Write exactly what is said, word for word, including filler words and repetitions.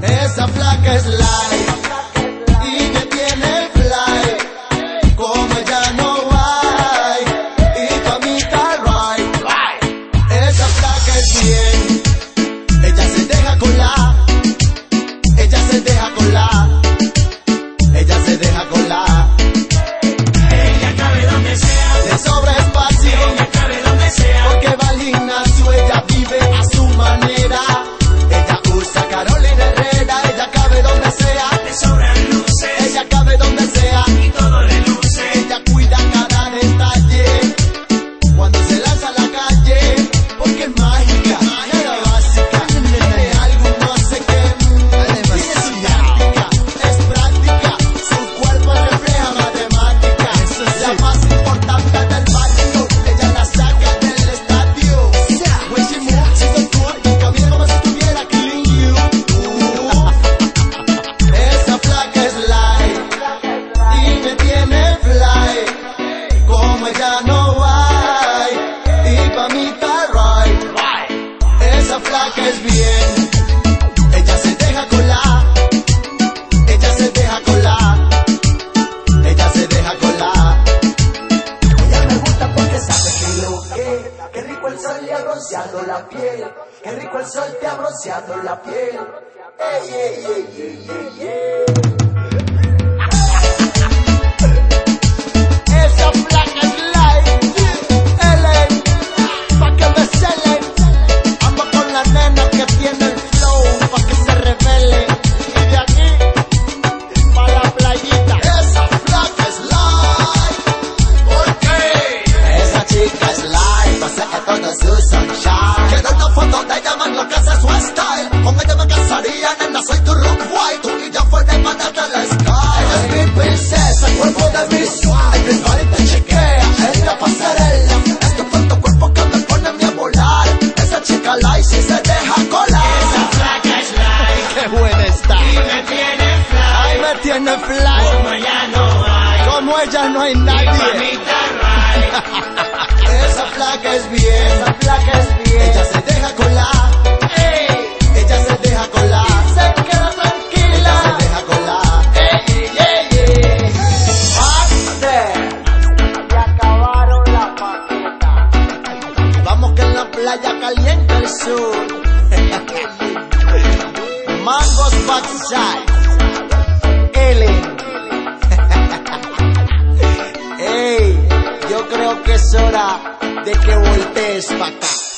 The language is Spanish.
Esa flaca es light y me tiene fly. Como ella no hay y pa' mí está right. Esa flaca es bien. Ella se deja colar. Ella se deja colar. Ella se deja colar. Ella cabe donde sea. Le sobra espacio. Ella cabe donde sea. Porque va al gimnasio, ella vive a su manera. Ella usa Carolina Herrera. Ella cabe donde sea. Le sobran luces. Ella cabe donde sea. Y todo le luce. Ella cuida cada detalle cuando se lanza a la calle. Porque es mágica, nada básica. Tiene algo, no sé qué. Tiene su táctica, es práctica. Su cuerpo refleja matemática. La más importante del barrio. Ella la saca del estadio. When she moves, she's so cool. Camina como si estuviera killing you. Esa flaca es light y me tiene fly. Como ella no hay y pa' mí está right. Esa flaca es bien. Ella se deja colar. Ella se deja colar. Ella se deja colar. Ella me gusta porque sabe que lo que, qué rico el sol le ha bronceado la piel, qué rico el sol te ha bronceado la piel. Ey, ey, ey, ey, ey, ey. Esa flaca es light. L A, pa' que me celen. Ando con la nena que tiene el flow, pa' que se revele. Y de aquí, pa' la playita. Esa flaca es light. ¿Por qué? Esa chica es light, pasa que todos usan shine. Quiero una foto de ella, man, lo que hace su style. Con ella me casaría, nena, soy tu rock white. Tú y yo fuera hermana de la sky. Ella es mi princesa, el cuerpo de mi swag. El visual te chequea, es la pasarela. Es tu fuerte cuerpo que me pone a mí a volar. Esa chica light si se deja colar. Esa flaca es light. Qué buena está. Y me tiene fly. Ay, me tiene fly. Como ella no hay. Como ella no hay Y pa' mí nadie. está right. Esa flaca es bien. Esa flaca es bien. Ella se deja colar. Ey. Ella se deja colar. Y se queda tranquila. Ella se deja colar. Ey, ey, ey. Ya acabaron la paqueta. Vamos que en la playa caliente el sur. Mangos backside. Ellen. Ey, yo creo que es hora de que voltees pa' acá.